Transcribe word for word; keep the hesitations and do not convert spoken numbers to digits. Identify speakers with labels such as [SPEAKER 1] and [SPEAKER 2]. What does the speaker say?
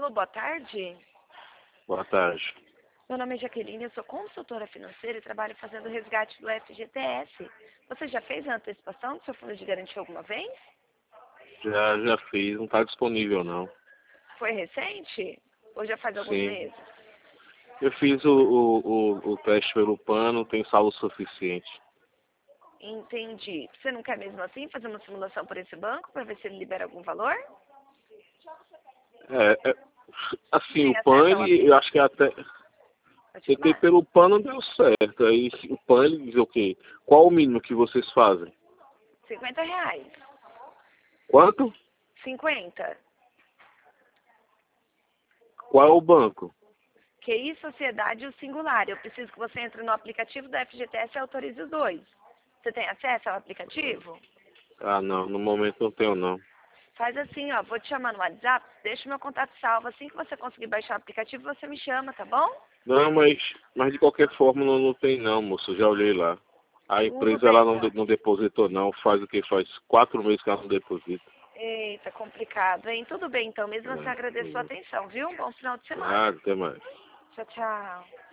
[SPEAKER 1] Alô, boa tarde.
[SPEAKER 2] Boa tarde.
[SPEAKER 1] Meu nome é Jaqueline, eu sou consultora financeira e trabalho fazendo resgate do F G T S. Você já fez a antecipação do seu fundo de garantia alguma vez?
[SPEAKER 2] Já, já fiz, não está disponível não.
[SPEAKER 1] Foi recente? Ou já faz alguns
[SPEAKER 2] Sim.
[SPEAKER 1] meses?
[SPEAKER 2] Eu fiz o, o, o, o teste pelo PAN, tem saldo suficiente.
[SPEAKER 1] Entendi. Você não quer mesmo assim fazer uma simulação por esse banco para ver se ele libera algum valor?
[SPEAKER 2] É, é, assim,
[SPEAKER 1] Tem
[SPEAKER 2] o PAN,
[SPEAKER 1] acesso ao
[SPEAKER 2] ele, eu acho que até...
[SPEAKER 1] Pode
[SPEAKER 2] Tentei
[SPEAKER 1] falar.
[SPEAKER 2] pelo PAN, não deu certo. Aí o PAN, ele diz o quê? Qual o mínimo que vocês fazem?
[SPEAKER 1] cinquenta reais.
[SPEAKER 2] Quanto?
[SPEAKER 1] cinquenta.
[SPEAKER 2] Qual é o banco?
[SPEAKER 1] Q I Sociedade o Singular. Eu preciso que você entre no aplicativo da F G T S e autorize os dois. Você tem acesso ao aplicativo?
[SPEAKER 2] Ah, não, no momento não tenho não.
[SPEAKER 1] Faz assim, ó, vou te chamar no WhatsApp, deixa o meu contato salvo. Assim que você conseguir baixar o aplicativo, você me chama, tá bom?
[SPEAKER 2] Não, mas, mas de qualquer forma não, não tem não, moço, já olhei lá. A
[SPEAKER 1] Tudo
[SPEAKER 2] empresa
[SPEAKER 1] bem,
[SPEAKER 2] ela não,
[SPEAKER 1] então.
[SPEAKER 2] de- não depositou não, faz o que faz quatro meses que ela não deposita.
[SPEAKER 1] Eita, complicado, hein? Tudo bem, então. Mesmo assim,
[SPEAKER 2] É,
[SPEAKER 1] agradeço a sua
[SPEAKER 2] hum.
[SPEAKER 1] atenção, viu? Um bom final de semana.
[SPEAKER 2] Ah, até mais.
[SPEAKER 1] Tchau, tchau.